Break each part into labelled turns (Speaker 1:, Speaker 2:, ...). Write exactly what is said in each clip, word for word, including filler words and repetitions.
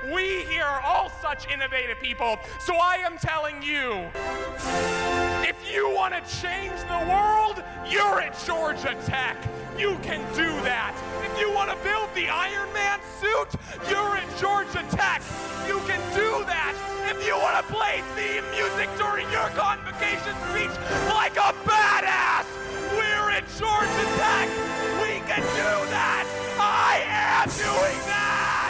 Speaker 1: We here are all such innovative people, so I am telling you, if you want to change the world, you're at Georgia Tech. You can do that. If you want to build the Iron Man suit, you're at Georgia Tech. You can do that. If you want to play theme music during your convocation speech like a badass, we're at Georgia Tech. We can do that. I am doing that.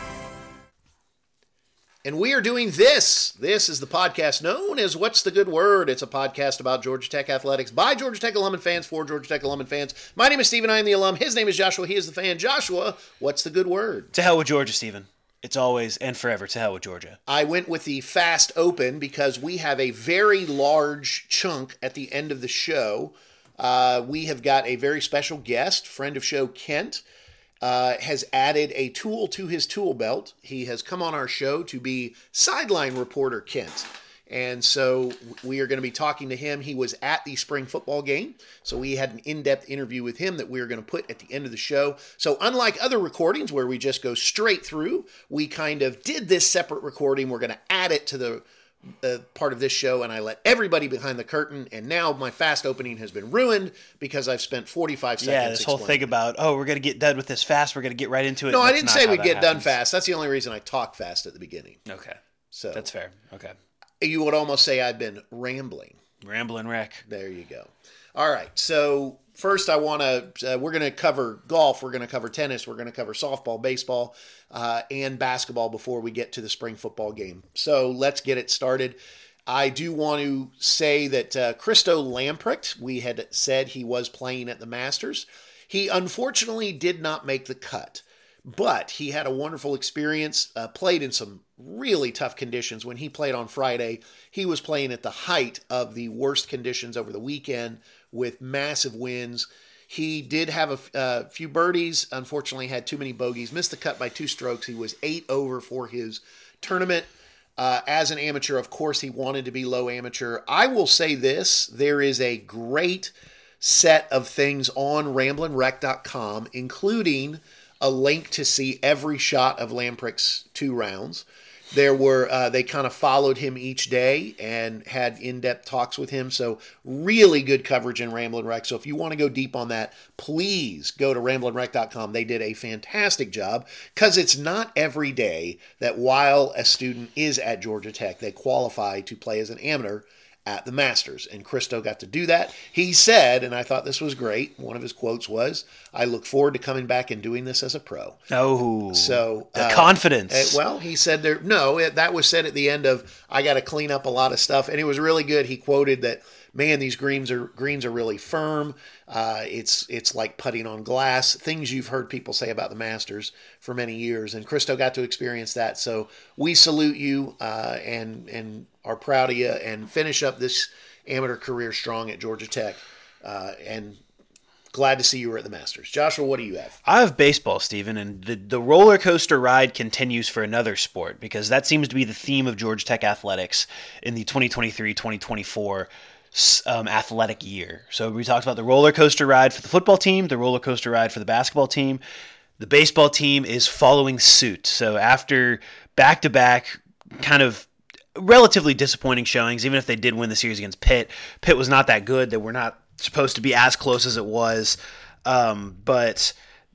Speaker 2: And we are doing this. This is the podcast known as What's the Good Word? It's a podcast about Georgia Tech athletics by Georgia Tech alum and fans for Georgia Tech alum and fans. My name is Stephen. I am the alum. His name is Joshua. He is the fan. Joshua, what's the good word?
Speaker 3: To hell with Georgia, Stephen. It's always and forever to hell with Georgia.
Speaker 2: I went with the fast open because we have a very large chunk at the end of the show. Uh, we have got a very special guest, friend of show Kent. Uh, has added a tool to his tool belt. He has come on our show to be sideline reporter Kent. And so we are going to be talking to him. He was at the spring football game. So we had an in-depth interview with him that we are going to put at the end of the show. So unlike other recordings where we just go straight through, we kind of did this separate recording. We're going to add it to the Uh, part of this show, and I let everybody behind the curtain, and now my fast opening has been ruined because I've spent forty-five seconds
Speaker 3: Yeah, this whole thing about, oh, we're going to get done with this fast, we're going to get right into it.
Speaker 2: No, I
Speaker 3: That's
Speaker 2: didn't
Speaker 3: not
Speaker 2: say
Speaker 3: how
Speaker 2: we'd
Speaker 3: that
Speaker 2: get
Speaker 3: happens.
Speaker 2: done fast. That's the only reason I talk fast at the beginning.
Speaker 3: Okay.
Speaker 2: So
Speaker 3: That's fair. Okay.
Speaker 2: You would almost say I've been rambling.
Speaker 3: Ramblin' wreck.
Speaker 2: There you go. All right, so first I want to, uh, we're going to cover golf, we're going to cover tennis, we're going to cover softball, baseball, uh, and basketball before we get to the spring football game. So let's get it started. I do want to say that uh, Christo Lamprecht, we had said he was playing at the Masters. He unfortunately did not make the cut, but he had a wonderful experience, uh, played in some really tough conditions. When he played on Friday, he was playing at the height of the worst conditions over the weekend with massive winds. He did have a uh, few birdies, unfortunately had too many bogeys, missed the cut by two strokes. He was eight over for his tournament. Uh, as an amateur, of course, he wanted to be low amateur. I will say this, there is a great set of things on ramblin wreck dot com, including a link to see every shot of Lamprecht's two rounds. There were, uh, they kind of followed him each day and had in-depth talks with him. So really good coverage in Ramblin' Wreck. So if you want to go deep on that, please go to ramblin wreck dot com. They did a fantastic job because it's not every day that while a student is at Georgia Tech, they qualify to play as an amateur at the Masters. And Christo got to do that. He said, and I thought this was great, one of his quotes was, I look forward to coming back and doing this as a pro.
Speaker 3: Oh,
Speaker 2: so
Speaker 3: the
Speaker 2: uh,
Speaker 3: confidence.
Speaker 2: uh, well, he said there, no, it, that was said at the end of, I got to clean up a lot of stuff. And it was really good. He quoted that, man, these greens are greens are really firm. Uh, it's it's like putting on glass. Things you've heard people say about the Masters for many years, and Christo got to experience that. So we salute you uh, and and are proud of you. And finish up this amateur career strong at Georgia Tech. Uh, and glad to see you were at the Masters. Joshua, what do you have?
Speaker 3: I have baseball, Stephen, and the, the roller coaster ride continues for another sport because that seems to be the theme of Georgia Tech athletics in the twenty twenty-three twenty twenty-four Um, athletic year. So we talked about the roller coaster ride for the football team, the roller coaster ride for the basketball team. The baseball team is following suit. So after back-to-back kind of relatively disappointing showings, even if they did win the series against Pitt, Pitt was not that good. They were not supposed to be as close as it was. Um, but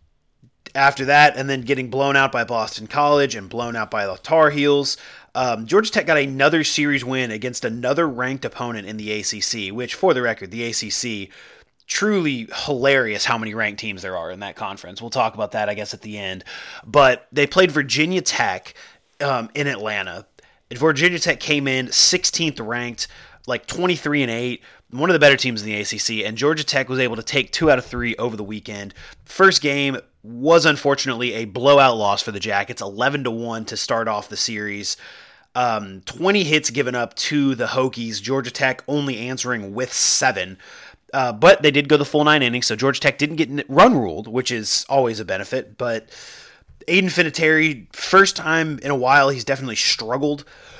Speaker 3: after that, and then getting blown out by Boston College and blown out by the Tar Heels, Um, Georgia Tech got another series win against another ranked opponent in the A C C, which, for the record, the A C C, truly hilarious how many ranked teams there are in that conference. We'll talk about that, I guess, at the end. But they played Virginia Tech um, in Atlanta. Virginia Tech came in sixteenth ranked, like twenty-three and eight, one of the better teams in the A C C, and Georgia Tech was able to take two out of three over the weekend. First game was unfortunately a blowout loss for the Jackets, eleven to one to start off the series. Um, twenty hits given up to the Hokies, Georgia Tech only answering with seven. Uh, but they did go the full nine innings, so Georgia Tech didn't get run ruled, which is always a benefit. But Aiden Vinatieri, first time in a while, he's definitely struggled.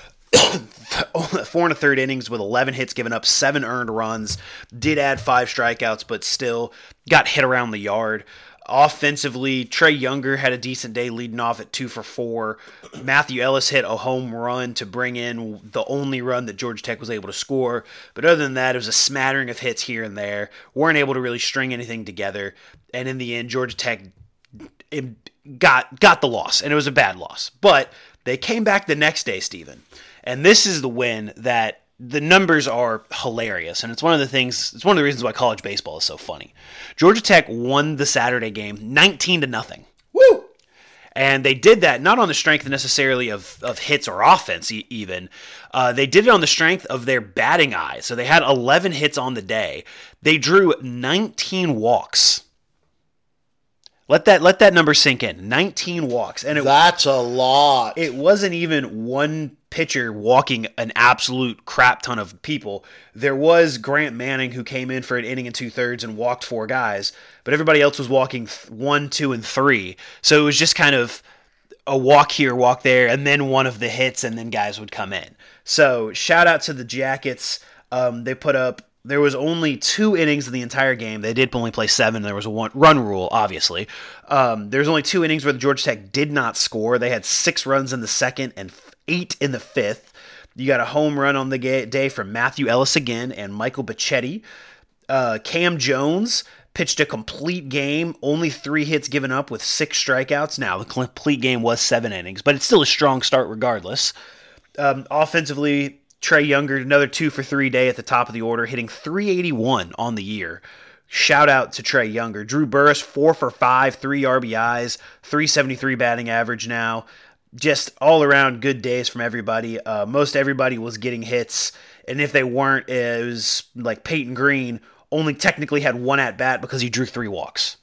Speaker 3: Four and a third innings with eleven hits given up, seven earned runs. Did add five strikeouts, but still got hit around the yard. Offensively, Trey Younger had a decent day leading off at two for four. Matthew Ellis hit a home run to bring in the only run that Georgia Tech was able to score. But other than that, it was a smattering of hits here and there. Weren't able to really string anything together. And in the end, Georgia Tech got got the loss, and it was a bad loss. But they came back the next day, Stephen. And this is the win that the numbers are hilarious, and it's one of the things. It's one of the reasons why college baseball is so funny. Georgia Tech won the Saturday game nineteen to nothing.
Speaker 2: Woo!
Speaker 3: And they did that not on the strength necessarily of, of hits or offense e- even. Uh, they did it on the strength of their batting eye. So they had eleven hits on the day. They drew nineteen walks. Let that let that number sink in. nineteen walks, and it,
Speaker 2: that's a lot.
Speaker 3: It wasn't even one pitcher walking an absolute crap ton of people. There was Grant Manning, who came in for an inning and two thirds and walked four guys, but everybody else was walking th- one, two, and three. So it was just kind of a walk here, walk there, and then one of the hits, and then guys would come in. So shout out to the Jackets. Um, they put up. There was only two innings in the entire game. They did only play seven. There was a one run rule, obviously. Um, there was only two innings where the Georgia Tech did not score. They had six runs in the second and eight in the fifth. You got a home run on the day from Matthew Ellis again and Michael Bichetti. Uh, Cam Jones pitched a complete game, only three hits given up with six strikeouts. Now, the complete game was seven innings, but it's still a strong start regardless. Um, offensively, Trey Younger, another two for three day at the top of the order, hitting three eighty-one on the year. Shout out to Trey Younger. Drew Burris, four for five, three R B Is, three seventy-three batting average now. Just all around good days from everybody. Uh, most everybody was getting hits, and if they weren't, it was like Peyton Green only technically had one at bat because he drew three walks.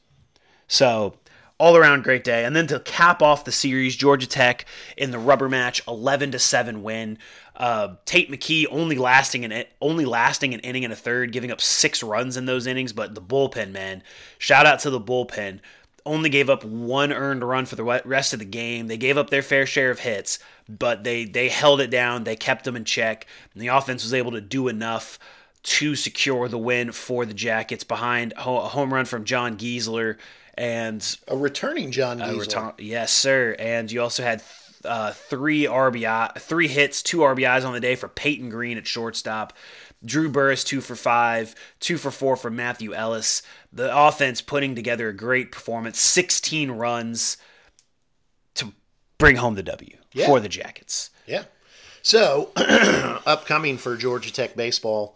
Speaker 3: So all around great day. And then to cap off the series, Georgia Tech in the rubber match, eleven to seven win. Uh, Tate McKee only lasting an only lasting an inning and a third, giving up six runs in those innings. But the bullpen, man, shout out to the bullpen. Only gave up one earned run for the rest of the game. They gave up their fair share of hits, but they they held it down. They kept them in check, and the offense was able to do enough to secure the win for the Jackets behind a home run from John Giesler and
Speaker 2: a returning John Giesler.
Speaker 3: Return, yes, sir. And you also had Uh, three R B I, three hits, two R B Is on the day for Peyton Green at shortstop. Drew Burris, two for five, two for four for Matthew Ellis. The offense putting together a great performance, sixteen runs to bring home the W yeah. for the Jackets.
Speaker 2: Yeah. So, upcoming for Georgia Tech baseball,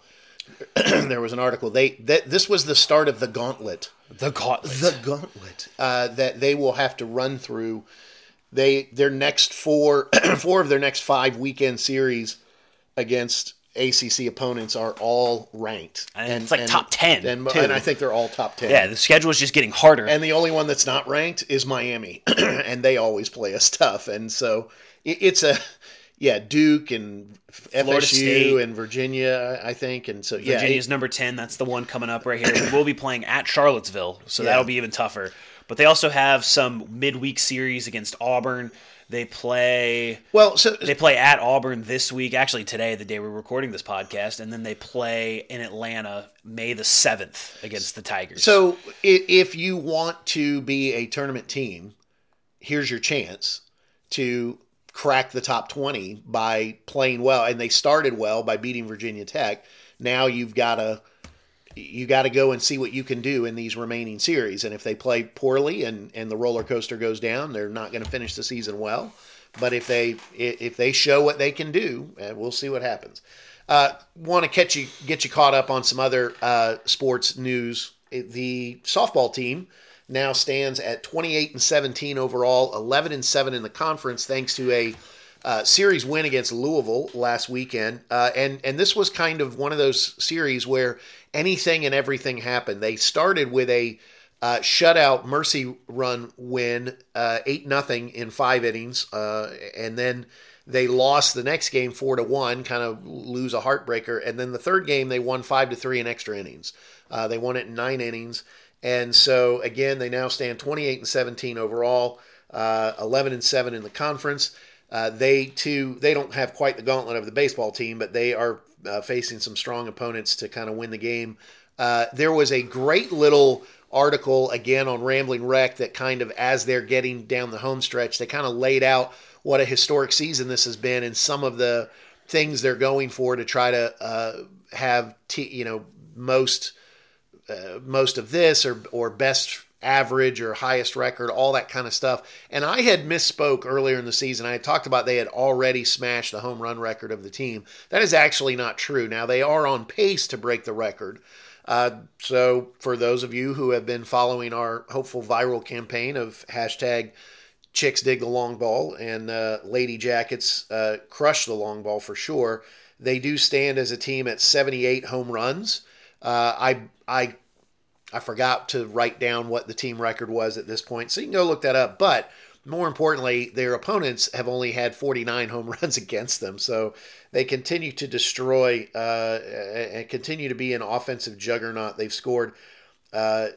Speaker 2: there was an article. They that this was the start of the gauntlet.
Speaker 3: The gauntlet.
Speaker 2: The gauntlet uh, that they will have to run through. They their next four four of their next five weekend series against A C C opponents are all ranked,
Speaker 3: and, and it's like and, top ten.
Speaker 2: And, and I think they're all top ten.
Speaker 3: Yeah, the schedule is just getting harder.
Speaker 2: And the only one that's not ranked is Miami, and they always play us tough. And so it, it's a yeah Duke and
Speaker 3: Florida
Speaker 2: F S U
Speaker 3: State.
Speaker 2: and Virginia, I think. And so yeah,
Speaker 3: Virginia's
Speaker 2: it,
Speaker 3: number ten. That's the one coming up right here. We'll be playing at Charlottesville, so
Speaker 2: yeah.
Speaker 3: that'll be even tougher. But they also have some midweek series against Auburn. They play
Speaker 2: well. So
Speaker 3: they play at Auburn this week. Actually, today, the day we're recording this podcast, and then they play in Atlanta May the seventh against the Tigers.
Speaker 2: So, if you want to be a tournament team, here's your chance to crack the top twenty by playing well. And they started well by beating Virginia Tech. Now you've got to. You got to go and see what you can do in these remaining series. And if they play poorly and, and the roller coaster goes down, they're not going to finish the season well. But if they if they show what they can do, we'll see what happens. Uh, want to catch you get you caught up on some other uh, sports news. The softball team now stands at twenty-eight and seventeen overall, eleven and seven in the conference, thanks to a Uh, series win against Louisville last weekend. Uh, and, and this was kind of one of those series where anything and everything happened. They started with a uh, shutout mercy run win, uh, eight nothing in five innings. Uh, and then they lost the next game four to one, kind of lose a heartbreaker. And then the third game, they won five to three in extra innings. Uh, they won it in nine innings. And so, again, they now stand twenty-eight and seventeen overall, uh, eleven and seven in the conference. Uh, they too, they don't have quite the gauntlet of the baseball team, but they are uh, facing some strong opponents to kind of win the game. Uh, there was a great little article again on Rambling Wreck that kind of, as they're getting down the home stretch, they kind of laid out what a historic season this has been and some of the things they're going for to try to uh, have, t- you know, most uh, most of this or or best average or highest record, all that kind of stuff. And I had misspoke earlier in the season. I had talked about they had already smashed the home run record of the team. That is actually not true. Now, they are on pace to break the record. Uh, so for those of you who have been following our hopeful viral campaign of hashtag Chicks Dig the Long Ball and uh, Lady Jackets uh, crush the long ball for sure, they do stand as a team at seventy-eight home runs. Uh, I I I forgot to write down what the team record was at this point, so you can go look that up. But more importantly, their opponents have only had forty-nine home runs against them, so they continue to destroy uh, and continue to be an offensive juggernaut. They've scored uh,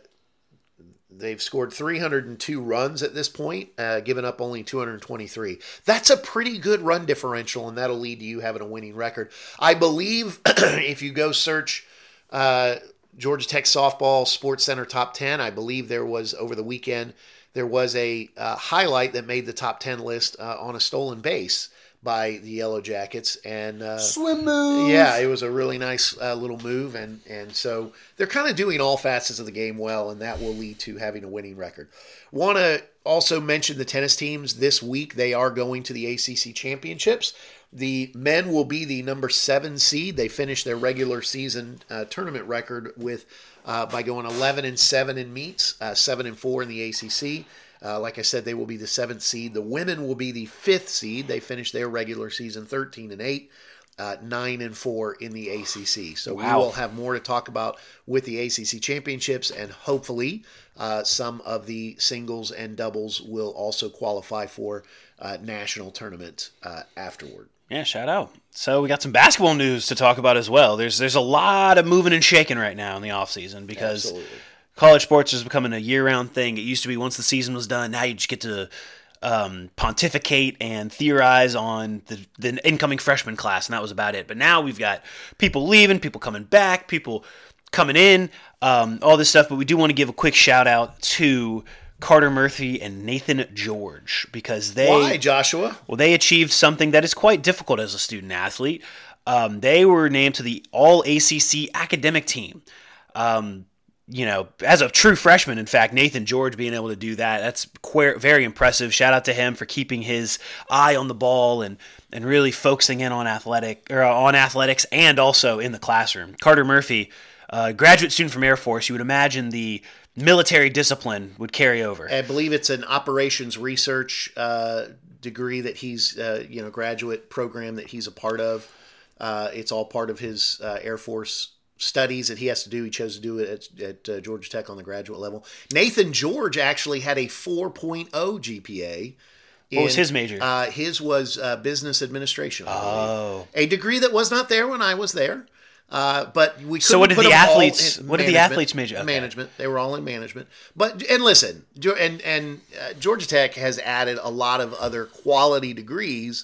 Speaker 2: they've scored three hundred two runs at this point, uh, given up only two hundred twenty-three. That's a pretty good run differential, and that'll lead to you having a winning record. I believe if you go search uh, Georgia Tech softball Sports Center top ten, I believe there was over the weekend there was a uh, highlight that made the top ten list uh, on a stolen base by the Yellow Jackets, and uh,
Speaker 4: swim move.
Speaker 2: Yeah, it was a really nice uh, little move, and and so they're kind of doing all facets of the game well, and that will lead to having a winning record. Want to also mention the tennis teams this week. They are going to the A C C championships. The men will be the number seven seed. They finished their regular season uh, tournament record with uh, by going eleven and seven in meets, uh, seven and four in the A C C. Uh, like I said, they will be the seventh seed. The women will be the fifth seed. They finished their regular season thirteen and eight, uh, nine and four in the A C C. So wow. We will have more to talk about with the A C C championships, and hopefully uh, some of the singles and doubles will also qualify for uh, national tournament uh, afterward.
Speaker 3: Yeah, shout out. So we got some basketball news to talk about as well. There's there's a lot of moving and shaking right now in the offseason because Absolutely. College sports is becoming a year-round thing. It used to be once the season was done, now you just get to um, pontificate and theorize on the, the incoming freshman class, and that was about it. But now we've got people leaving, people coming back, people coming in, um, all this stuff. But we do want to give a quick shout-out to Carter Murphy and Nathan George because they
Speaker 2: Why, Joshua?
Speaker 3: Well, they achieved something that is quite difficult as a student athlete. Um, they were named to the All A C C academic team. Um, you know, as a true freshman, in fact, Nathan George being able to do that, that's queer, very impressive. Shout out to him for keeping his eye on the ball and and really focusing in on athletic or on athletics and also in the classroom. Carter Murphy, uh, graduate student from Air Force, you would imagine the military discipline would carry over.
Speaker 2: I believe it's an operations research uh, degree that he's, uh, you know, graduate program that he's a part of. Uh, it's all part of his uh, Air Force studies that he has to do. He chose to do it at, at uh, Georgia Tech on the graduate level. Nathan George actually had a four point oh G P A. In,
Speaker 3: what was his major?
Speaker 2: Uh, his was uh, business administration.
Speaker 3: Oh.
Speaker 2: A degree that was not there when I was there. Uh, but we
Speaker 3: so what did
Speaker 2: put
Speaker 3: the
Speaker 2: them
Speaker 3: athletes?
Speaker 2: all in
Speaker 3: what did the athletes major? Okay.
Speaker 2: Management. They were all in management. But and listen, and and uh, Georgia Tech has added a lot of other quality degrees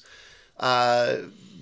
Speaker 2: uh,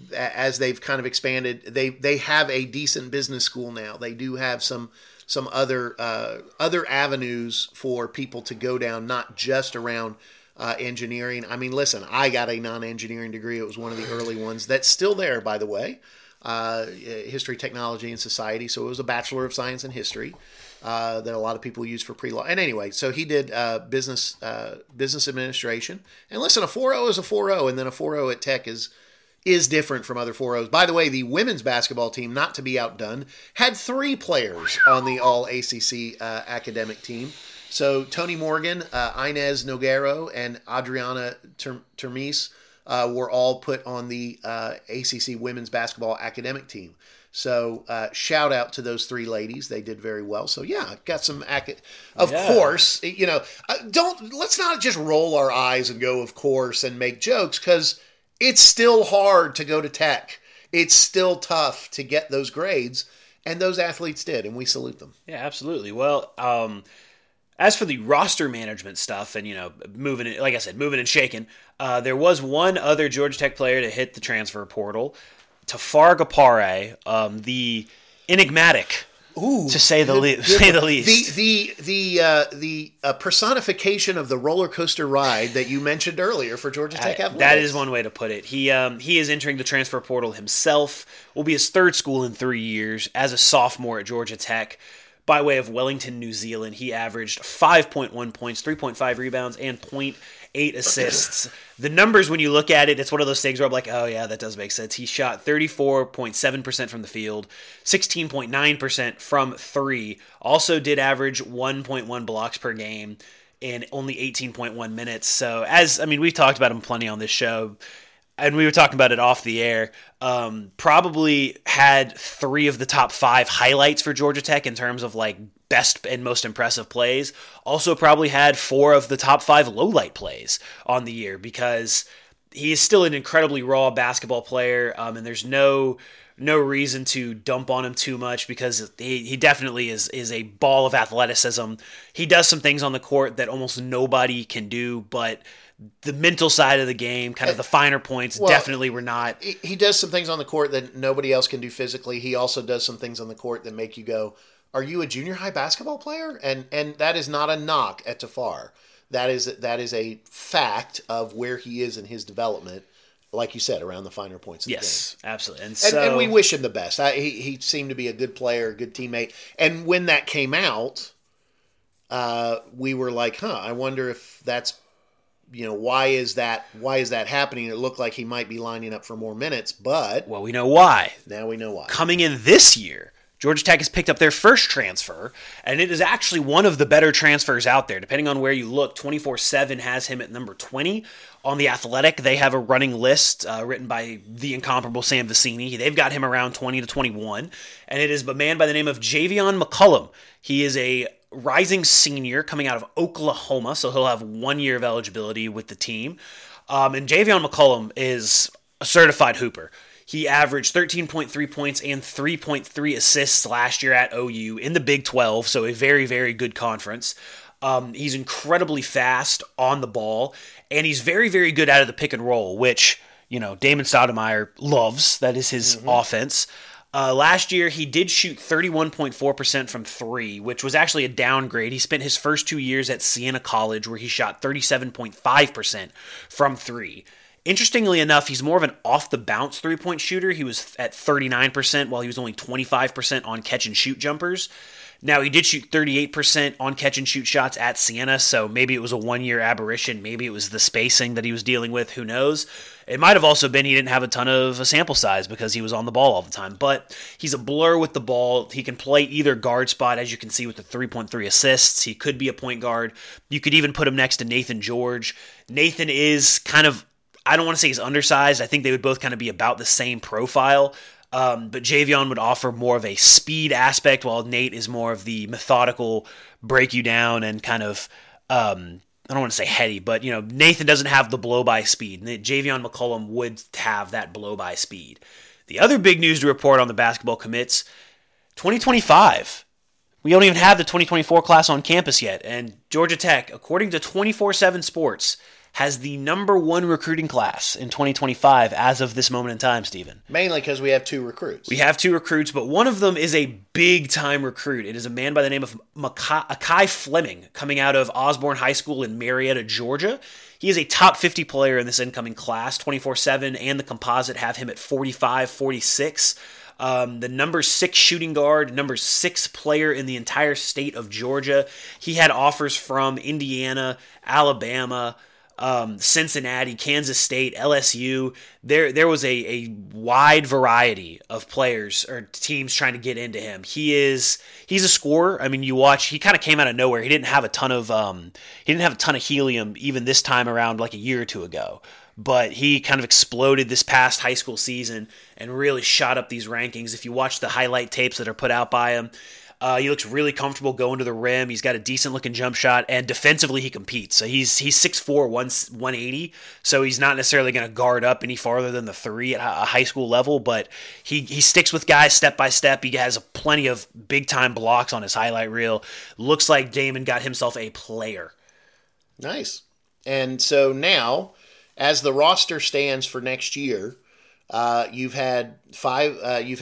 Speaker 2: as they've kind of expanded. They they have a decent business school now. They do have some some other uh, other avenues for people to go down, not just around uh, engineering. I mean, listen, I got a non-engineering degree. It was one of the early ones. That's still there, by the way. Uh, history, technology, and society. So it was a Bachelor of Science in History uh, that a lot of people use for pre-law. And anyway, so he did uh, business uh, business administration. And listen, a four oh is a four oh, and then a four oh at Tech is is different from other four ohs. By the way, the women's basketball team, not to be outdone, had three players on the All A C C uh, academic team. So Tony Morgan, uh, Inez Noguero, and Adriana Termes Uh, were all put on the uh, A C C women's basketball academic team. So uh, shout out to those three ladies. They did very well. So yeah, got some, ac- of yeah. course, you know, uh, don't, let's not just roll our eyes and go, of course, and make jokes, because it's still hard to go to Tech. It's still tough to get those grades, and those athletes did, and we salute them.
Speaker 3: Yeah, absolutely. Well, um, as for the roster management stuff and, you know, moving, like I said, moving and shaking, uh, there was one other Georgia Tech player to hit the transfer portal, Tafar Gapare, um, the enigmatic
Speaker 2: Ooh,
Speaker 3: to say the, le- say the least.
Speaker 2: The the the uh, the uh, personification of the roller coaster ride that you mentioned earlier for Georgia Tech Athletics.
Speaker 3: That is one way to put it. He um, he is entering the transfer portal himself. Will be his third school in three years as a sophomore at Georgia Tech. By way of Wellington, New Zealand, he averaged five point one points, three point five rebounds, and zero point eight assists. The numbers, when you look at it, it's one of those things where I'm like, oh yeah, that does make sense. He shot thirty-four point seven percent from the field, sixteen point nine percent from three. Also did average one point one blocks per game in only eighteen point one minutes. So as, I mean, we've talked about him plenty on this show, and we were talking about it off the air, um, probably had three of the top five highlights for Georgia Tech in terms of like best and most impressive plays. Also probably had four of the top five lowlight plays on the year because he is still an incredibly raw basketball player, um, and there's no no reason to dump on him too much because he, he definitely is is a ball of athleticism. He does some things on the court that almost nobody can do, but the mental side of the game, kind of the finer points, well, definitely were not.
Speaker 2: He does some things on the court that nobody else can do physically. He also does some things on the court that make you go, are you a junior high basketball player? And and that is not a knock at Tafar. That is that is a fact of where he is in his development, like you said, around the finer points of the
Speaker 3: yes,
Speaker 2: game. Yes,
Speaker 3: absolutely. And,
Speaker 2: and,
Speaker 3: so,
Speaker 2: and we wish him the best. I, he, he seemed to be a good player, a good teammate. And when that came out, uh, we were like, huh, I wonder if that's, you know, why is that why is that happening? It looked like he might be lining up for more minutes, but
Speaker 3: well, we know why.
Speaker 2: Now we know why.
Speaker 3: Coming in this year, Georgia Tech has picked up their first transfer, and it is actually one of the better transfers out there. Depending on where you look, twenty-four seven has him at number twenty. On The Athletic, they have a running list uh, written by the incomparable Sam Vecini. They've got him around twenty to twenty-one, and it is a man by the name of Javion McCollum. He is a rising senior coming out of Oklahoma, so he'll have one year of eligibility with the team. Um, and Javion McCollum is a certified hooper. He averaged thirteen point three points and three point three assists last year at O U in the Big twelve, so a very, very good conference. Um, he's incredibly fast on the ball, and he's very, very good out of the pick and roll, which, you know, Damon Stoudemire loves. That is his mm-hmm. offense. Uh, last year, he did shoot thirty-one point four percent from three, which was actually a downgrade. He spent his first two years at Siena College, where he shot thirty-seven point five percent from three. Interestingly enough, he's more of an off-the-bounce three-point shooter. He was at thirty-nine percent, while he was only twenty-five percent on catch-and-shoot jumpers. Now, he did shoot thirty-eight percent on catch-and-shoot shots at Siena, so maybe it was a one-year aberration. Maybe it was the spacing that he was dealing with. Who knows? It might have also been he didn't have a ton of a sample size because he was on the ball all the time. But he's a blur with the ball. He can play either guard spot, as you can see with the three point three assists. He could be a point guard. You could even put him next to Nathan George. Nathan is kind of, I don't want to say he's undersized. I think they would both kind of be about the same profile. Um, but Javion would offer more of a speed aspect, while Nate is more of the methodical, break you down and kind of, um, I don't want to say heady, but, you know, Nathan doesn't have the blow-by speed. Javion McCollum would have that blow-by speed. The other big news to report on the basketball commits, twenty twenty-five. We don't even have the twenty twenty-four class on campus yet, and Georgia Tech, according to twenty-four seven Sports, has the number one recruiting class in twenty twenty-five as of this moment in time, Stephen.
Speaker 2: Mainly because we have two recruits.
Speaker 3: We have two recruits, but one of them is a big-time recruit. It is a man by the name of Akai Fleming, coming out of Osborne High School in Marietta, Georgia. He is a top fifty player in this incoming class. twenty-four seven and the composite have him at forty-five forty-six. Um, the number six shooting guard, number six player in the entire state of Georgia. He had offers from Indiana, Alabama, Um, Cincinnati, Kansas State, L S U. There there was a, a wide variety of players or teams trying to get into him. He is he's a scorer. I mean, you watch, he kind of came out of nowhere. He didn't have a ton of um he didn't have a ton of helium even this time around like a year or two ago. But he kind of exploded this past high school season and really shot up these rankings. If you watch the highlight tapes that are put out by him, Uh, he looks really comfortable going to the rim. He's got a decent-looking jump shot, and defensively he competes. So he's he's six four, one eighty, so he's not necessarily going to guard up any farther than the three at a high school level, but he, he sticks with guys step by step. He has plenty of big-time blocks on his highlight reel. Looks like Damon got himself a player.
Speaker 2: Nice. And so now, as the roster stands for next year, uh, you've had five. Uh, you've had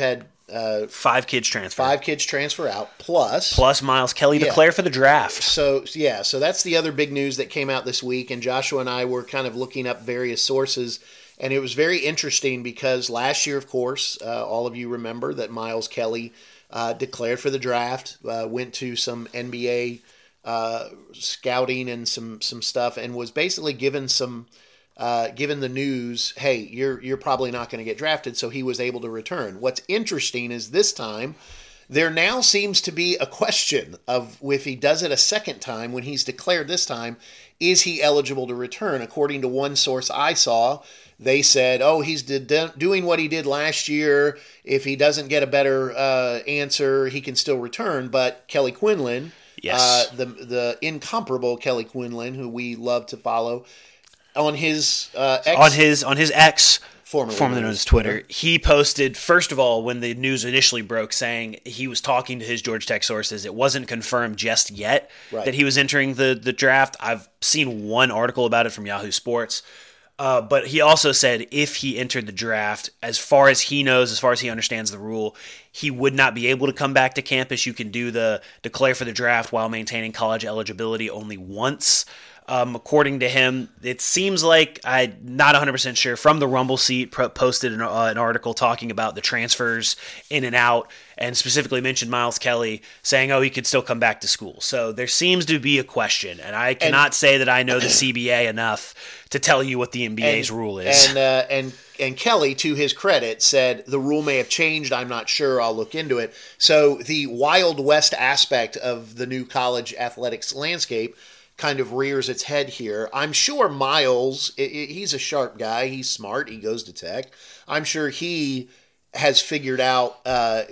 Speaker 2: uh,
Speaker 3: five kids transfer.
Speaker 2: Five kids transfer out, plus
Speaker 3: plus Miles Kelly
Speaker 2: yeah.
Speaker 3: declare for the draft.
Speaker 2: So yeah, so that's the other big news that came out this week. And Joshua and I were kind of looking up various sources, and it was very interesting because last year, of course, uh, all of you remember that Miles Kelly uh, declared for the draft, uh, went to some N B A uh, scouting and some some stuff, and was basically given some. Uh, given the news, hey, you're you're probably not going to get drafted, so he was able to return. What's interesting is this time, there now seems to be a question of if he does it a second time, when he's declared this time, is he eligible to return? According to one source I saw, they said, oh, he's did, doing what he did last year. If he doesn't get a better uh, answer, he can still return. But Kelly Quinlan,
Speaker 3: yes.
Speaker 2: uh, the the incomparable Kelly Quinlan, who we love to follow, on his uh, X,
Speaker 3: on his on his X,
Speaker 2: formerly,
Speaker 3: formerly known as Twitter, Twitter, he posted, first of all, when the news initially broke, saying he was talking to his Georgia Tech sources. It wasn't confirmed just yet
Speaker 2: right.
Speaker 3: that he was entering the the draft. I've seen one article about it from Yahoo Sports. Uh, but he also said if he entered the draft, as far as he knows, as far as he understands the rule, he would not be able to come back to campus. You can do the declare for the draft while maintaining college eligibility only once. Um, according to him, it seems like, I'm not one hundred percent sure, from the Rumble seat, pro- posted an, uh, an article talking about the transfers in and out, and specifically mentioned Miles Kelly, saying, oh, he could still come back to school. So there seems to be a question, and I cannot and, say that I know the C B A enough to tell you what the N B A's
Speaker 2: and,
Speaker 3: rule is.
Speaker 2: And, uh, and, and Kelly, to his credit, said, the rule may have changed, I'm not sure, I'll look into it. So the Wild West aspect of the new college athletics landscape kind of rears its head here. I'm sure Miles, it, it, he's a sharp guy. He's smart. He goes to Tech. I'm sure he has figured out, uh,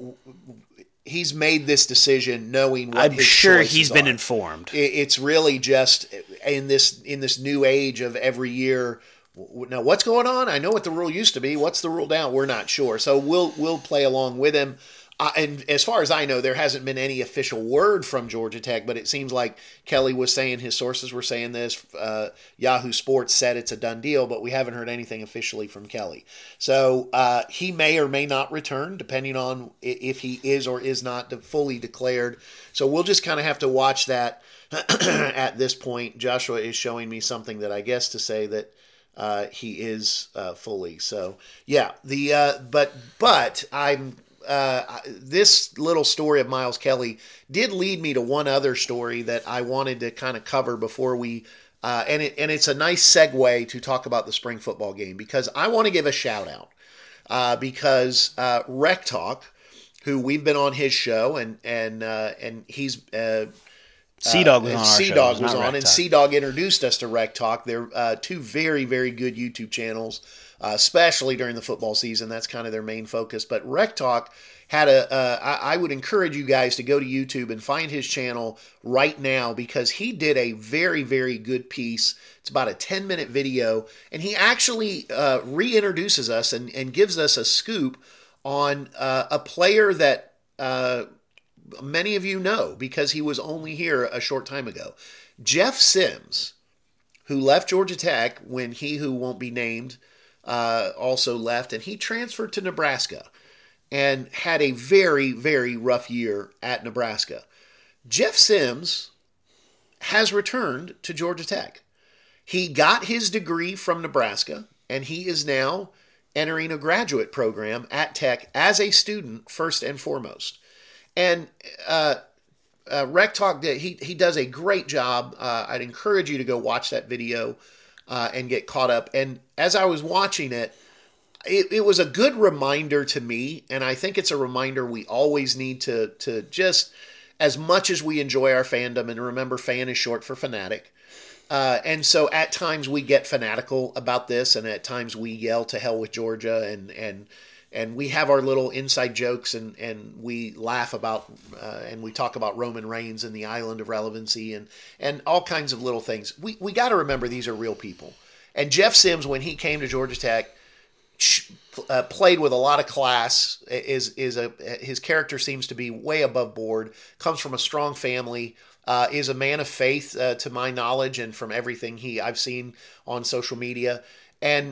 Speaker 2: he's made this decision knowing what
Speaker 3: I'm
Speaker 2: his
Speaker 3: sure
Speaker 2: choices
Speaker 3: he's been
Speaker 2: are.
Speaker 3: informed.
Speaker 2: It, it's really just in this in this new age of every year. Now, what's going on? I know what the rule used to be. What's the rule now? We're not sure. So we'll we'll play along with him. Uh, and as far as I know, there hasn't been any official word from Georgia Tech, but it seems like Kelly was saying, his sources were saying this, uh, Yahoo Sports said it's a done deal, but we haven't heard anything officially from Kelly. So uh, he may or may not return, depending on if he is or is not fully declared. So we'll just kind of have to watch that at this point. Joshua is showing me something that I guess to say that uh, he is uh, fully. So yeah, the uh, but but I'm. Uh, this little story of Miles Kelly did lead me to one other story that I wanted to kind of cover before we, uh, and it and it's a nice segue to talk about the spring football game, because I want to give a shout out uh, because uh, Rec Talk, who we've been on his show, and and uh, and he's uh,
Speaker 3: Sea Dog was on our
Speaker 2: Sea
Speaker 3: show.
Speaker 2: Dog was on, and Sea Dog introduced us to Rec Talk. They're uh, two very very good YouTube channels. Uh, especially during the football season. That's kind of their main focus. But Rec Talk had a, uh, I, I would encourage you guys to go to YouTube and find his channel right now, because he did a very, very good piece. It's about a ten minute video, and he actually uh, reintroduces us and, and gives us a scoop on uh, a player that uh, many of you know, because he was only here a short time ago. Jeff Sims, who left Georgia Tech when he who won't be named Uh, also left, and he transferred to Nebraska and had a very, very rough year at Nebraska. Jeff Sims has returned to Georgia Tech. He got his degree from Nebraska, and he is now entering a graduate program at Tech as a student, first and foremost. And uh, uh, Rec Talk, did, he, he does a great job. Uh, I'd encourage you to go watch that video Uh, and get caught up. And as I was watching it, it, it was a good reminder to me, and I think it's a reminder we always need to to just, as much as we enjoy our fandom, and remember, fan is short for fanatic, uh, and so at times we get fanatical about this, and at times we yell to hell with Georgia, and and and we have our little inside jokes, and, and we laugh about, uh, and we talk about Roman Reigns and the island of relevancy, and, and all kinds of little things. We we got to remember these are real people. And Jeff Sims, when he came to Georgia Tech, uh, played with a lot of class. Is is a his character seems to be way above board. Comes from a strong family. Uh, is a man of faith, uh, to my knowledge, and from everything he I've seen on social media. And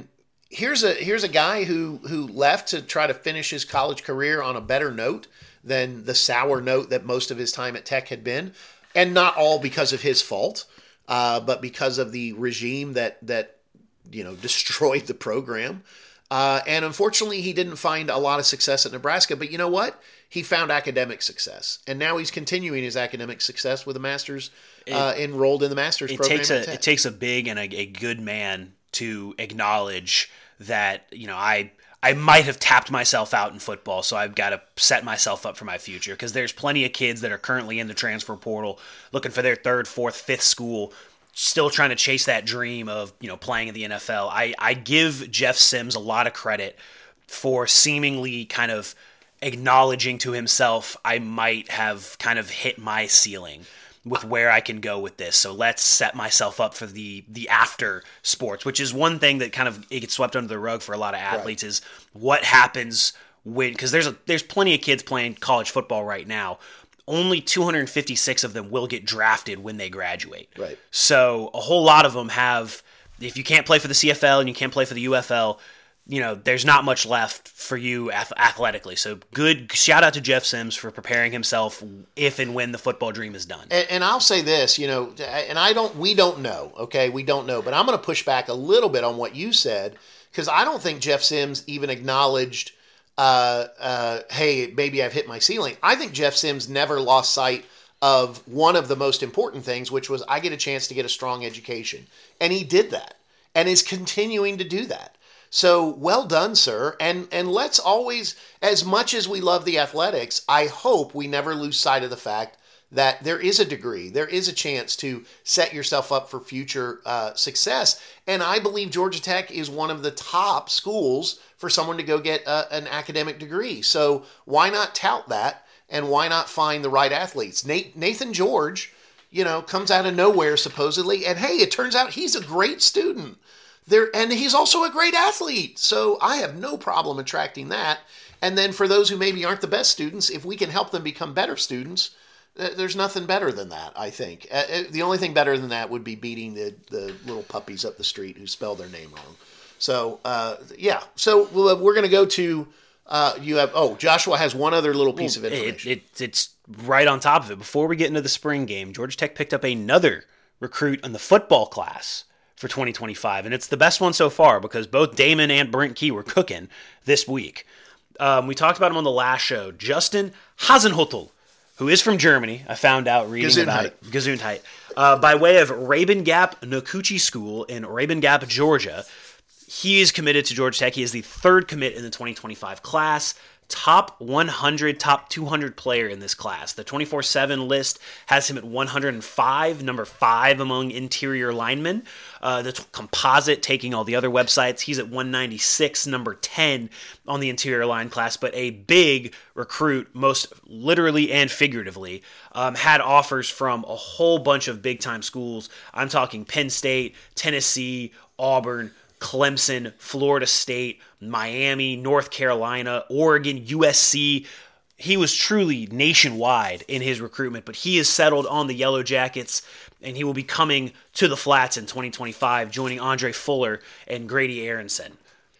Speaker 2: here's a here's a guy who who left to try to finish his college career on a better note than the sour note that most of his time at Tech had been, and not all because of his fault, uh, but because of the regime that that you know destroyed the program. Uh, and unfortunately, he didn't find a lot of success at Nebraska. But you know what? He found academic success, and now he's continuing his academic success with a master's uh, it, enrolled in the master's
Speaker 3: it
Speaker 2: program.
Speaker 3: Takes a, it takes a big and a, a good man to acknowledge that, you know, I I might have tapped myself out in football, so I've got to set myself up for my future, because there's plenty of kids that are currently in the transfer portal looking for their third, fourth, fifth school, still trying to chase that dream of, you know, playing in the N F L. I, I give Jeff Sims a lot of credit for seemingly kind of acknowledging to himself, I might have kind of hit my ceiling with where I can go with this. So let's set myself up for the the after sports, which is one thing that kind of it gets swept under the rug for a lot of athletes, right. Is what happens when, because there's a, there's plenty of kids playing college football right now. Only two hundred fifty-six of them will get drafted when they graduate.
Speaker 2: Right.
Speaker 3: So a whole lot of them have, if you can't play for the C F L and you can't play for the U F L, you know, there's not much left for you athletically. So good shout out to Jeff Sims for preparing himself if and when the football dream is done.
Speaker 2: And, and I'll say this, you know, and I don't, we don't know, okay? We don't know, but I'm going to push back a little bit on what you said, because I don't think Jeff Sims even acknowledged, uh, uh, hey, maybe I've hit my ceiling. I think Jeff Sims never lost sight of one of the most important things, which was I get a chance to get a strong education. And he did that and is continuing to do that. So well done, sir. And and let's always, as much as we love the athletics, I hope we never lose sight of the fact that there is a degree, there is a chance to set yourself up for future uh, success. And I believe Georgia Tech is one of the top schools for someone to go get a, an academic degree. So why not tout that, and why not find the right athletes? Nate, Nathan George, you know, comes out of nowhere supposedly, and hey, it turns out he's a great student. There, and he's also a great athlete. So I have no problem attracting that. And then for those who maybe aren't the best students, if we can help them become better students, there's nothing better than that, I think. Uh, the only thing better than that would be beating the, the little puppies up the street who spell their name wrong. So, uh, yeah. So we're going to go to, uh, you have, oh, Joshua has one other little piece well, of information.
Speaker 3: It, it, it's right on top of it. Before we get into the spring game, Georgia Tech picked up another recruit in the football class for twenty twenty-five, and it's the best one so far because both Damon and Brent Key were cooking this week. Um, we talked about him on the last show. Justin Hasenhüttl, who is from Germany, I found out reading
Speaker 2: Gesundheit.
Speaker 3: about it, Gesundheit, uh, by way of Rabin Gap Nokuchi School in Rabin Gap, Georgia. He is committed to Georgia Tech. He is the third commit in the twenty twenty-five class. Top one hundred, top two hundred player in this class. The twenty-four seven list has him at one hundred five, number five among interior linemen. Uh, the t- composite, taking all the other websites, he's at one ninety-six, number ten on the interior line class, but a big recruit, most literally and figuratively, um, had offers from a whole bunch of big-time schools. I'm talking Penn State, Tennessee, Auburn, Clemson, Florida State, Miami, North Carolina, Oregon, U S C. He was truly nationwide in his recruitment, but he is settled on the Yellow Jackets, and he will be coming to the Flats in twenty twenty-five, joining Andre Fuller and Grady Aronson.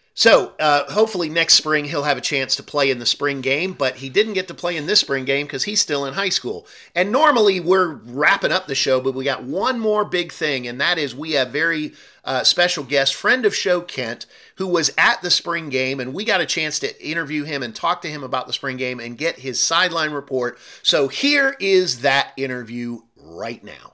Speaker 2: So uh, hopefully next spring he'll have a chance to play in the spring game, but he didn't get to play in this spring game because he's still in high school. And normally we're wrapping up the show, but we got one more big thing, and that is we have very uh, special guest, friend of show Kent, who was at the spring game, and we got a chance to interview him and talk to him about the spring game and get his sideline report. So here is that interview right now.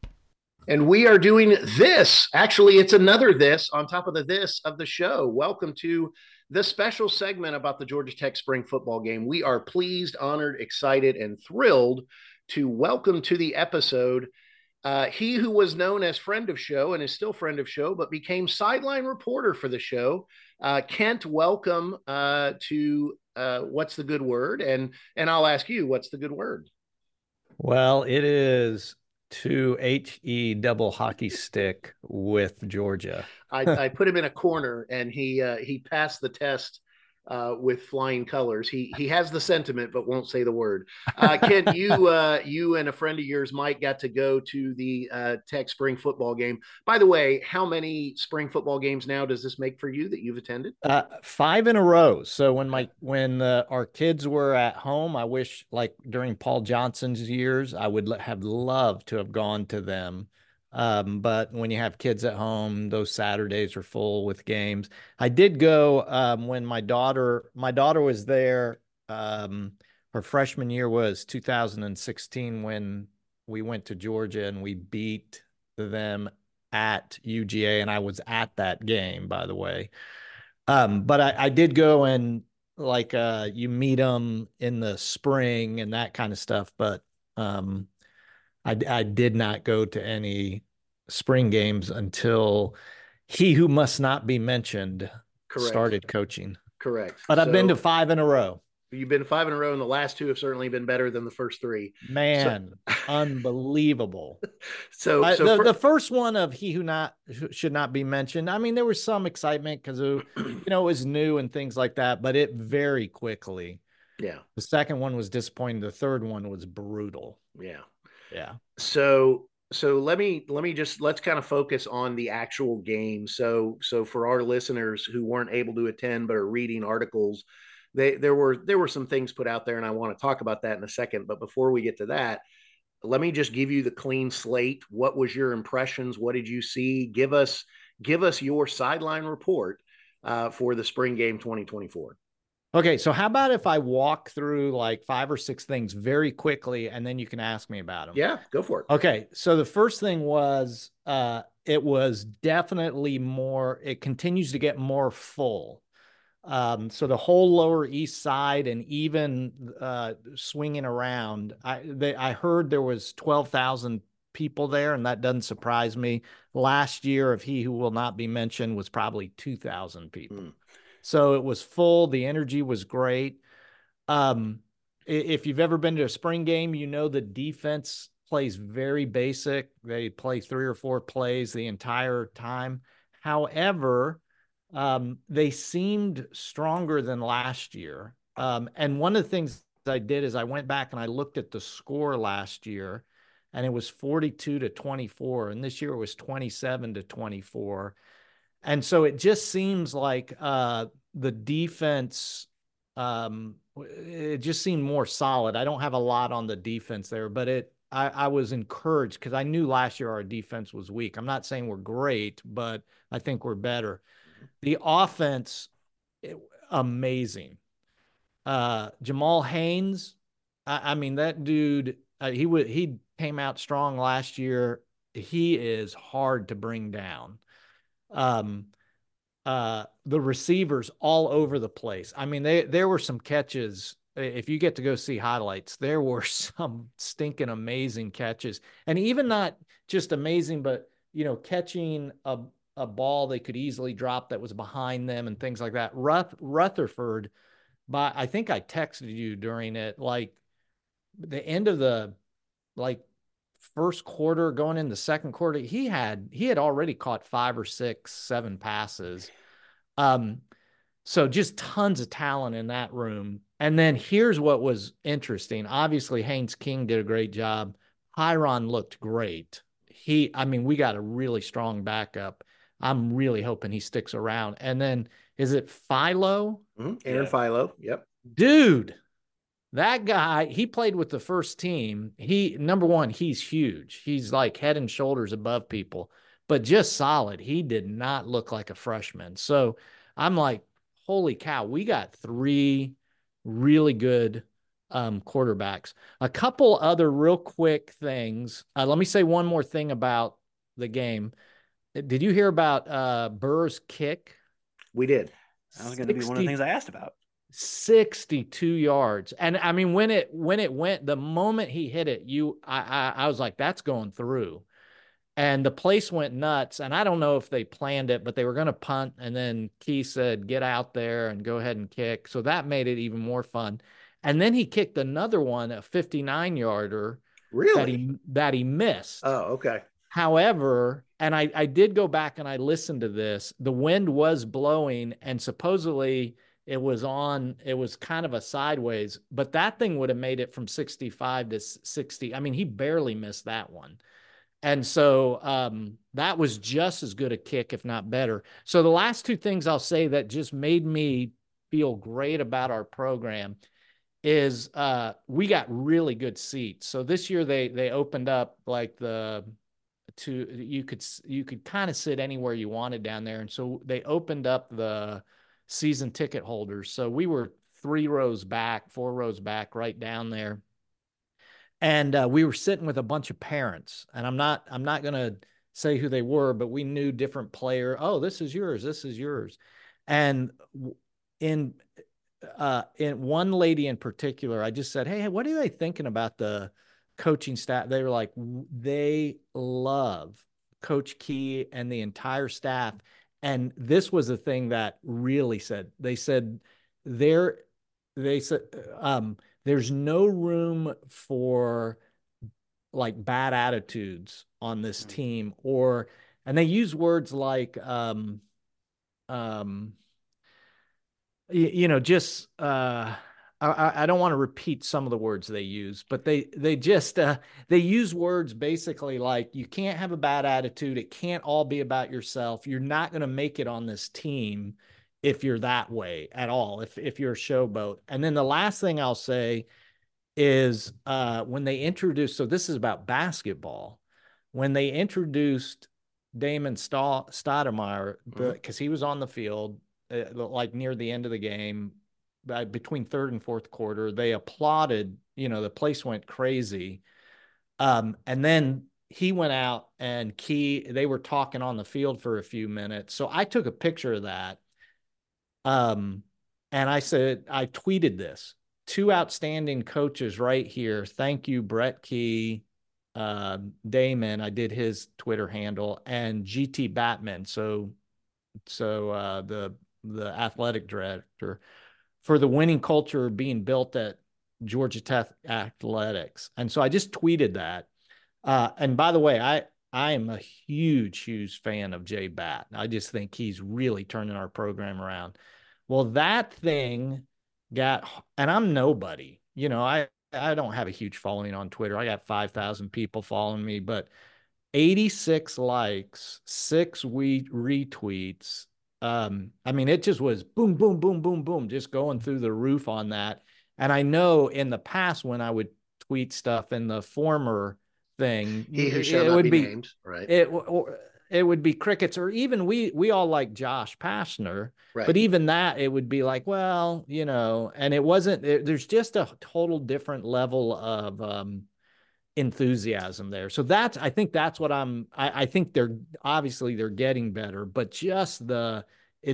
Speaker 2: And we are doing this. Actually, it's another this on top of the this of the show. Welcome to the special segment about the Georgia Tech spring football game. We are pleased, honored, excited, and thrilled to welcome to the episode uh, he who was known as friend of show and is still friend of show, but became sideline reporter for the show. Uh, Kent, welcome uh, to uh, What's the Good Word? And, and I'll ask you, what's the good word?
Speaker 4: Well, it is to H E double hockey stick with Georgia.
Speaker 2: I, I put him in a corner, and he uh, he passed the test uh, with flying colors. He he has the sentiment, but won't say the word. Uh, Ken, you uh, you and a friend of yours, Mike, got to go to the uh, Tech spring football game. By the way, how many spring football games now does this make for you that you've attended?
Speaker 4: Uh, five in a row. So when my when uh, our kids were at home, I wish like during Paul Johnson's years, I would have loved to have gone to them. Um, but when you have kids at home, those Saturdays are full with games. I did go um, when my daughter my daughter was there. Um, her freshman year was two thousand sixteen when we went to Georgia and we beat them at U G A, and I was at that game, by the way. Um, but I, I did go and like uh, you meet them in the spring and that kind of stuff. But um, I, I did not go to any spring games until he who must not be mentioned
Speaker 2: Correct.
Speaker 4: started coaching.
Speaker 2: Correct.
Speaker 4: But I've
Speaker 2: so,
Speaker 4: been to five in a row.
Speaker 2: You've been five in a row, and the last two have certainly been better than the first three.
Speaker 4: Man, so, unbelievable.
Speaker 2: So,
Speaker 4: I,
Speaker 2: so
Speaker 4: the,
Speaker 2: for,
Speaker 4: the first one of he who not should not be mentioned. I mean, there was some excitement because you know it was new and things like that, but it very quickly.
Speaker 2: Yeah.
Speaker 4: The second one was disappointing. The third one was brutal.
Speaker 2: Yeah.
Speaker 4: Yeah.
Speaker 2: So so let me let me just let's kind of focus on the actual game. So so for our listeners who weren't able to attend but are reading articles, they there were there were some things put out there, and I want to talk about that in a second. But before we get to that, let me just give you the clean slate. What was your impressions? What did you see? Give us give us your sideline report uh, for the spring game twenty twenty-four.
Speaker 4: Okay, so how about if I walk through like five or six things very quickly, and then you can ask me about them?
Speaker 2: Yeah, go for it.
Speaker 4: Okay, so the first thing was uh, it was definitely more. It continues to get more full. Um, so the whole Lower East Side and even uh, swinging around, I they, I heard there was twelve thousand people there, and that doesn't surprise me. Last year of He Who Will Not Be Mentioned was probably two thousand people. Mm. So it was full. The energy was great. Um, if you've ever been to a spring game, you know the defense plays very basic. They play three or four plays the entire time. However, Um, they seemed stronger than last year. Um, and one of the things I did is I went back and I looked at the score last year, and it was forty-two to twenty-four. And this year it was twenty-seven to twenty-four. And so it just seems like uh, the defense, um, it just seemed more solid. I don't have a lot on the defense there, but it, I, I was encouraged because I knew last year our defense was weak. I'm not saying we're great, but I think we're better. The offense, it, amazing. Uh, Jamal Haynes, I, I mean, that dude, uh, he would he came out strong last year. He is hard to bring down. Um, uh, the receivers all over the place. I mean, they, there were some catches. If you get to go see highlights, there were some stinking amazing catches. And even not just amazing, but, you know, catching a a ball they could easily drop that was behind them and things like that. Ruth, Rutherford, by I think I texted you during it, like the end of the like first quarter going in the second quarter, he had he had already caught five or six, seven passes. Um, so just tons of talent in that room. And then here's what was interesting. Obviously, Haynes King did a great job. Hiron looked great. He, I mean, we got a really strong backup. I'm really hoping he sticks around. And then is it Philo?
Speaker 2: Mm-hmm. Aaron yeah. Philo. Yep.
Speaker 4: Dude, that guy, he played with the first team. He, number one, he's huge. He's like head and shoulders above people, but just solid. He did not look like a freshman. So I'm like, holy cow, we got three really good um, quarterbacks. A couple other real quick things. Uh, let me say one more thing about the game. Did you hear about uh, Burr's kick?
Speaker 2: We did.
Speaker 3: That was going to be one of the things I asked about.
Speaker 4: sixty-two yards. And I mean, when it when it went, the moment he hit it, you I, I I was like, that's going through. And the place went nuts. And I don't know if they planned it, but they were going to punt. And then Key said, get out there and go ahead and kick. So that made it even more fun. And then he kicked another one, a fifty-nine yarder.
Speaker 2: Really?
Speaker 4: That he, that he missed.
Speaker 2: Oh, okay.
Speaker 4: However, and I, I did go back and I listened to this, the wind was blowing and supposedly it was on, it was kind of a sideways, but that thing would have made it from sixty-five to sixty. I mean, he barely missed that one. And so um, that was just as good a kick, if not better. So the last two things I'll say that just made me feel great about our program is uh, we got really good seats. So this year they they opened up like the to you could you could kind of sit anywhere you wanted down there, and so they opened up the season ticket holders. So we were three rows back, four rows back, right down there. And uh, we were sitting with a bunch of parents, and I'm not I'm not going to say who they were, but we knew different player. Oh, this is yours. This is yours. And in uh, in one lady in particular, I just said, "Hey, what are they thinking about the coaching staff?" They were like, they love Coach Key and the entire staff. And this was the thing that really said, they said, there, they said, um, there's no room for like bad attitudes on this team, or, and they use words like, um, um, you, you know, just, uh, I, I don't want to repeat some of the words they use, but they, they just, uh, they use words basically like, you can't have a bad attitude. It can't all be about yourself. You're not going to make it on this team if you're that way at all, if, if you're a showboat. And then the last thing I'll say is uh, when they introduced, so this is about basketball, when they introduced Damon Stoudemire, because mm-hmm. he was on the field, uh, like near the end of the game, uh, between third and fourth quarter, they applauded, you know, the place went crazy. Um, and then he went out and Key, they were talking on the field for a few minutes. So I took a picture of that. Um, and I said, I tweeted this. Two outstanding coaches right here. Thank you, Brett Key, uh, Damon. I did his Twitter handle, and G T Batman. So, so uh, the the athletic director, for the winning culture being built at Georgia Tech Athletics. And so I just tweeted that. Uh, and by the way, I I am a huge, huge fan of Jay Bat. I just think he's really turning our program around. Well, that thing got, and I'm nobody, you know, I, I don't have a huge following on Twitter. I got five thousand people following me, but eighty-six likes, six we retweets. Um, I mean, it just was boom, boom, boom, boom, boom, just going through the roof on that. And I know in the past when I would tweet stuff in the former thing,
Speaker 2: he who shall not be named, right?
Speaker 4: It, or, it would be crickets, or even we, we all like Josh Pastner,
Speaker 2: right.
Speaker 4: But even that, it would be like, well, you know, and it wasn't, it, there's just a total different level of um, enthusiasm there. So that's, I think that's what I'm, I, I think they're, obviously they're getting better, but just the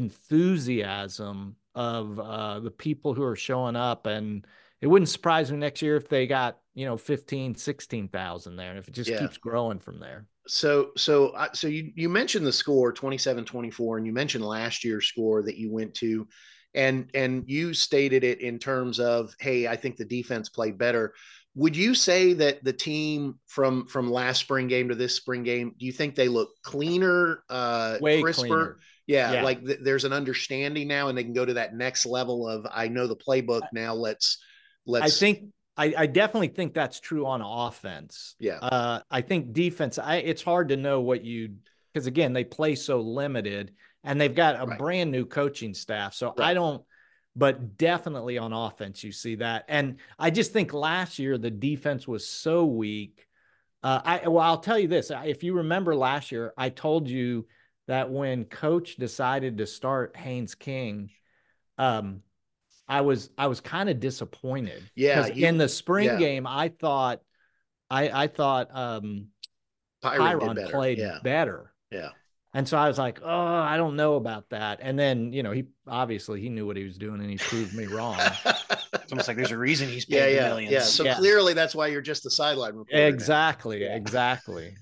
Speaker 4: enthusiasm of uh, the people who are showing up, and it wouldn't surprise me next year if they got, you know, fifteen, sixteen thousand there, and if it just yeah. keeps growing from there.
Speaker 2: So, so, so you, you mentioned the score twenty-seven twenty-four, and you mentioned last year's score that you went to, and, and you stated it in terms of, hey, I think the defense played better. Would you say that the team from, from last spring game to this spring game, do you think they look cleaner, uh,
Speaker 4: Way
Speaker 2: crisper?
Speaker 4: Cleaner.
Speaker 2: Yeah,
Speaker 4: yeah.
Speaker 2: Like th- there's an understanding now, and they can go to that next level of, I know the playbook now. Let's, let's,
Speaker 4: I think, I, I definitely think that's true on offense.
Speaker 2: Yeah.
Speaker 4: Uh, I think defense, I, it's hard to know what you, because again, they play so limited, and they've got a
Speaker 2: right.
Speaker 4: brand new coaching staff. So
Speaker 2: right.
Speaker 4: I don't, but definitely on offense, you see that. And I just think last year, the defense was so weak. Uh, I, well, I'll tell you this, if you remember last year, I told you that when coach decided to start Haynes King, um, I was I was kind of disappointed.
Speaker 2: Yeah,
Speaker 4: because in the spring
Speaker 2: yeah.
Speaker 4: game, I thought I I thought um,
Speaker 2: Pyron,
Speaker 4: Pyron
Speaker 2: better.
Speaker 4: played
Speaker 2: yeah.
Speaker 4: better.
Speaker 2: Yeah,
Speaker 4: and so I was like, oh, I don't know about that. And then you know he obviously he knew what he was doing, and he proved me wrong.
Speaker 3: It's almost like there's a reason he's paid
Speaker 2: yeah,
Speaker 3: the
Speaker 2: yeah,
Speaker 3: millions.
Speaker 2: Yeah. So
Speaker 4: yeah.
Speaker 2: clearly, that's why you're just a sideline reporter.
Speaker 4: Exactly,
Speaker 2: yeah.
Speaker 4: exactly.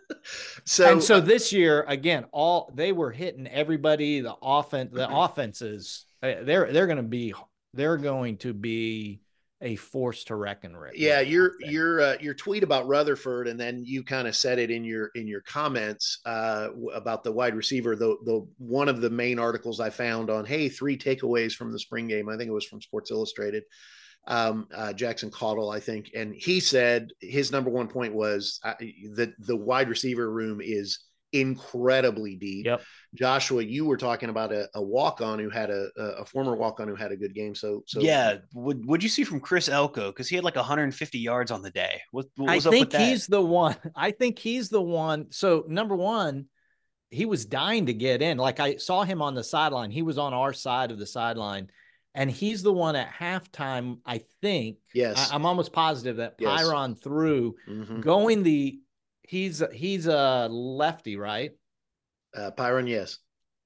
Speaker 2: so
Speaker 4: and so this year again, all they were hitting everybody. The offense, the offenses, they're they're going to be. They're going to be a force to reckon with.
Speaker 2: Yeah, your your uh, your tweet about Rutherford, and then you kind of said it in your in your comments uh, about the wide receiver. The the one of the main articles I found on, hey, three takeaways from the spring game. I think it was from Sports Illustrated. Um, uh, Jackson Caudle, I think, and he said his number one point was uh, that the wide receiver room is incredibly deep.
Speaker 4: Yep.
Speaker 2: Joshua, you were talking about a, a walk-on who had a, a former walk-on who had a good game. So, so
Speaker 3: yeah, what would you see from Chris Elko? Because he had like one hundred fifty yards on the day. What, what was
Speaker 4: I
Speaker 3: up
Speaker 4: think
Speaker 3: with that?
Speaker 4: he's the one. I think he's the one. So number one, he was dying to get in. Like I saw him on the sideline. He was on our side of the sideline. And he's the one at halftime, I think.
Speaker 2: Yes.
Speaker 4: I, I'm almost positive that Pyron
Speaker 2: yes.
Speaker 4: threw mm-hmm. going the he's he's a lefty, right?
Speaker 2: Uh Pyron, yes.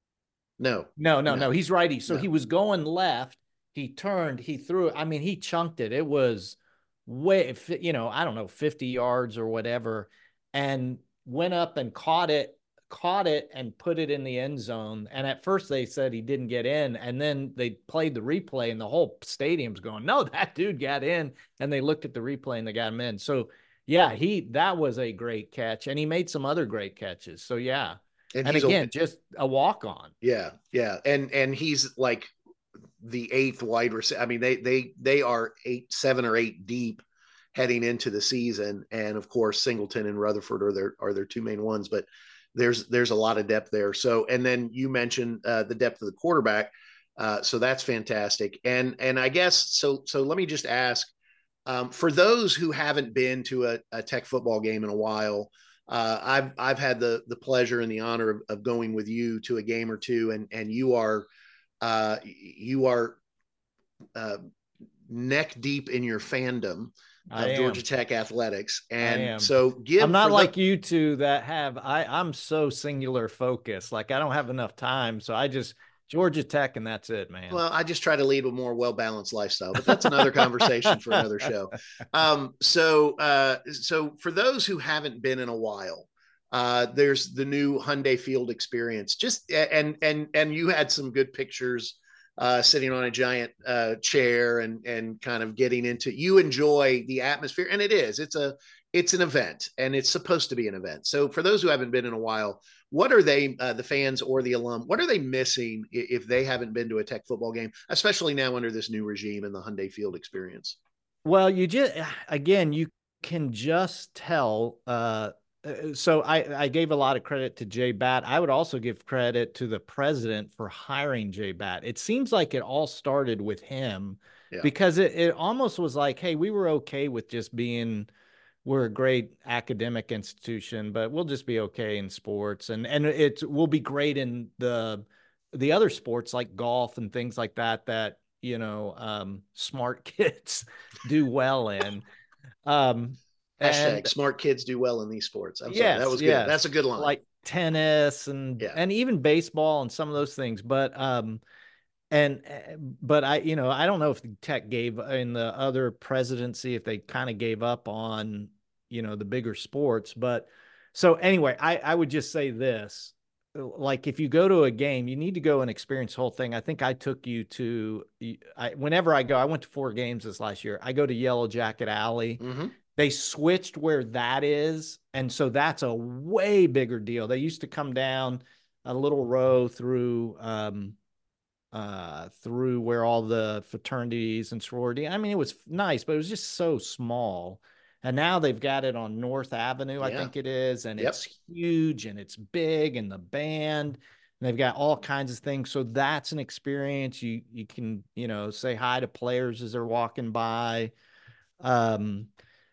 Speaker 2: No.
Speaker 4: No, no, no. no. He's righty. So
Speaker 2: no.
Speaker 4: he was going left. He turned, he threw it. I mean, he chunked it. It was way, you know, I don't know, fifty yards or whatever, and went up and caught it. caught it and put it in the end zone. And at first they said he didn't get in, and then they played the replay and the whole stadium's going, no, that dude got in. And they looked at the replay and they got him in. So yeah, he, that was a great catch, and he made some other great catches. So yeah. And, and again, a, just a walk on.
Speaker 2: Yeah. Yeah. And, and he's like the eighth wide receiver. I mean, they, they, they are eight, seven or eight deep heading into the season. And of course, Singleton and Rutherford are their, are their two main ones, but there's there's a lot of depth there. So, and then you mentioned uh, the depth of the quarterback. Uh, so that's fantastic. And and I guess, so so let me just ask, um, for those who haven't been to a, a Tech football game in a while, uh, I've I've had the the pleasure and the honor of, of going with you to a game or two, and and you are uh, you are uh, neck deep in your fandom of Georgia Tech athletics. And so give,
Speaker 4: I'm not like the, you two that have, I I'm so singular focused. Like I don't have enough time. So I just Georgia Tech and that's it, man.
Speaker 2: Well, I just try to lead a more well-balanced lifestyle, but that's another conversation for another show. Um, so, uh, so for those who haven't been in a while, uh, there's the new Hyundai Field experience. Just, and, and, and you had some good pictures Uh, sitting on a giant uh, chair and and kind of getting into, you enjoy the atmosphere, and it is it's a it's an event, and it's supposed to be an event. So for those who haven't been in a while, what are they, uh, the fans or the alum, what are they missing if they haven't been to a Tech football game, especially now under this new regime and the Hyundai Field experience?
Speaker 4: Well, you just, again, you can just tell. Uh, so I, I gave a lot of credit to Jay Batt. I would also give credit to the president for hiring Jay Batt. It seems like it all started with him, yeah. because it, it almost was like, hey, we were okay with just being, we're a great academic institution, but we'll just be okay in sports. And, and it will be great in the, the other sports like golf and things like that, that, you know, um, smart kids do well in. Um,
Speaker 2: Hashtag
Speaker 4: and,
Speaker 2: smart kids do well in these sports. I'm
Speaker 4: yes,
Speaker 2: sorry. That was good.
Speaker 4: Yes.
Speaker 2: That's a good line.
Speaker 4: Like tennis and, yeah. and even baseball and some of those things. But, um, and, but I, you know, I don't know if the Tech gave in the other presidency, if they kind of gave up on, you know, the bigger sports. But so anyway, I, I would just say this, like, if you go to a game, you need to go and experience the whole thing. I think I took you to, I, whenever I go, I went to four games this last year. I go to Yellow Jacket Alley.
Speaker 2: Mm-hmm.
Speaker 4: They switched where that is. And so that's a way bigger deal. They used to come down a little row through, um, uh, through where all the fraternities and sorority, I mean, it was nice, but it was just so small. And now they've got it on North Avenue, I yeah. think it is. And yep. it's huge and it's big, and the band, and they've got all kinds of things. So that's an experience. You, you can, you know, say hi to players as they're walking by. Um,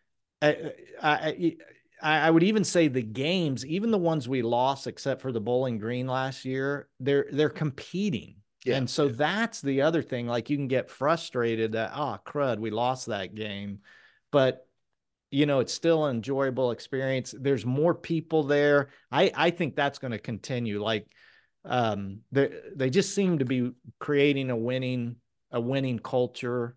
Speaker 4: I, I, I would even say the games, even the ones we lost, except for the Bowling Green last year, they're, they're competing. Yeah, and so yeah. that's the other thing. Like, you can get frustrated that, oh, crud, we lost that game, but you know, it's still an enjoyable experience. There's more people there. I, I think that's going to continue. Like, um, they, they just seem to be creating a winning, a winning culture.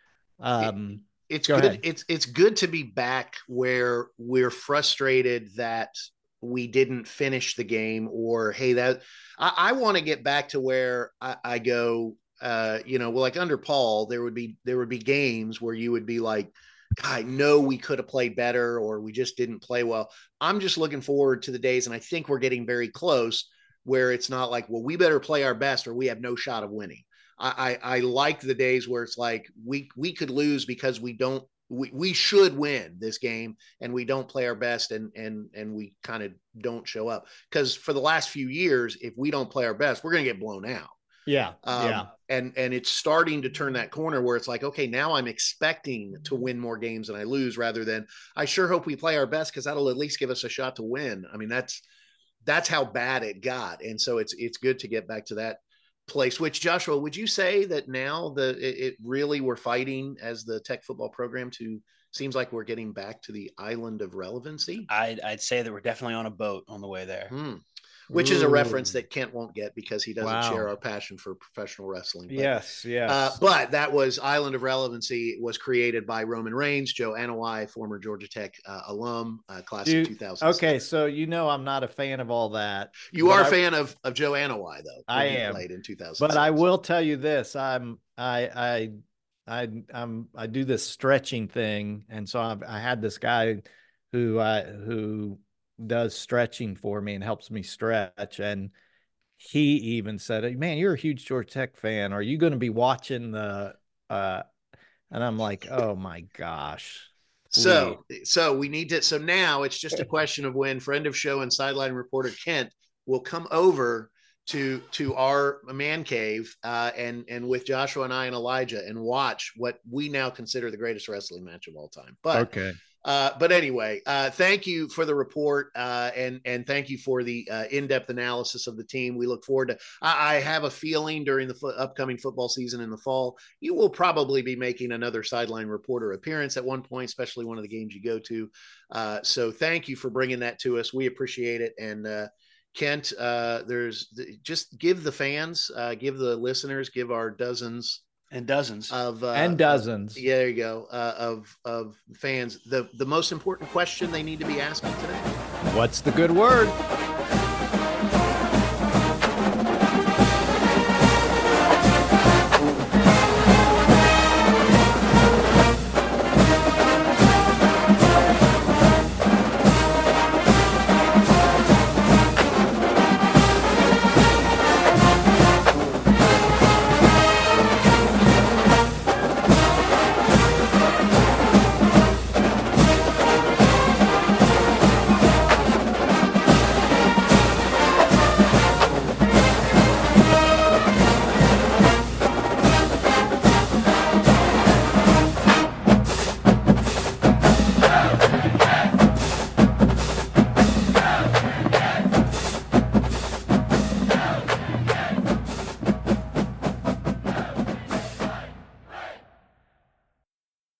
Speaker 4: Um,
Speaker 2: it, It's Go good. Ahead. It's it's good to be back where we're frustrated that we didn't finish the game, or hey, that I, I want to get back to where I, I go. uh, you know, well, like under Paul, there would be there would be games where you would be like, I know we could have played better, or we just didn't play well. I'm just looking forward to the days, and I think we're getting very close, where it's not like, well, we better play our best or we have no shot of winning. I, I, I like the days where it's like we we could lose because we don't we, we should win this game and we don't play our best and and and we kind of don't show up. Because for the last few years, if we don't play our best, we're gonna get blown out.
Speaker 4: Yeah.
Speaker 2: Um,
Speaker 4: yeah.
Speaker 2: And and it's starting to turn that corner where it's like, okay, now I'm expecting to win more games than I lose, rather than I sure hope we play our best because that'll at least give us a shot to win. I mean, that's that's how bad it got. And so it's it's good to get back to that place. Which, Joshua, would you say that now the it, it really we're fighting as the Tech football program to seems like we're getting back to the island of relevancy?
Speaker 3: I'd, I'd say that we're definitely on a boat on the way there.
Speaker 2: Hmm. Which Ooh. is a reference that Kent won't get because he doesn't
Speaker 4: Wow.
Speaker 2: share our passion for professional wrestling. But,
Speaker 4: yes, yes.
Speaker 2: Uh, but that was Island of Relevancy was created by Roman Reigns, Joe Anawai, former Georgia Tech uh, alum, uh, class
Speaker 4: Dude,
Speaker 2: of two thousand.
Speaker 4: Okay, so you know I'm not a fan of all that.
Speaker 2: You are a
Speaker 4: I,
Speaker 2: fan of, of Joe Anawai, though.
Speaker 4: I am.
Speaker 2: Played in two thousand.
Speaker 4: But I will tell you this: I'm I I I I'm I do this stretching thing, and so I've, I had this guy who I who. does stretching for me and helps me stretch, and he even said, man, you're a huge Georgia Tech fan, are you going to be watching the uh and I'm like, oh my gosh.
Speaker 2: So please. so we need to so now it's just a question of when friend of show and sideline reporter Kent will come over to to our man cave uh and and with Joshua and I and Elijah and watch what we now consider the greatest wrestling match of all time. But
Speaker 4: okay.
Speaker 2: Uh, but anyway, uh, thank you for the report, uh, and and thank you for the uh, in-depth analysis of the team. We look forward to. I, I have a feeling during the fo- upcoming football season in the fall, you will probably be making another sideline reporter appearance at one point, especially one of the games you go to. Uh, so thank you for bringing that to us. We appreciate it. And uh, Kent, uh, there's just give the fans, uh, give the listeners, give our dozens.
Speaker 3: And dozens
Speaker 2: of uh,
Speaker 4: and dozens.
Speaker 2: Uh, yeah, there you go. Uh, of of fans. The the most important question they need to be asking today.
Speaker 4: What's the good word?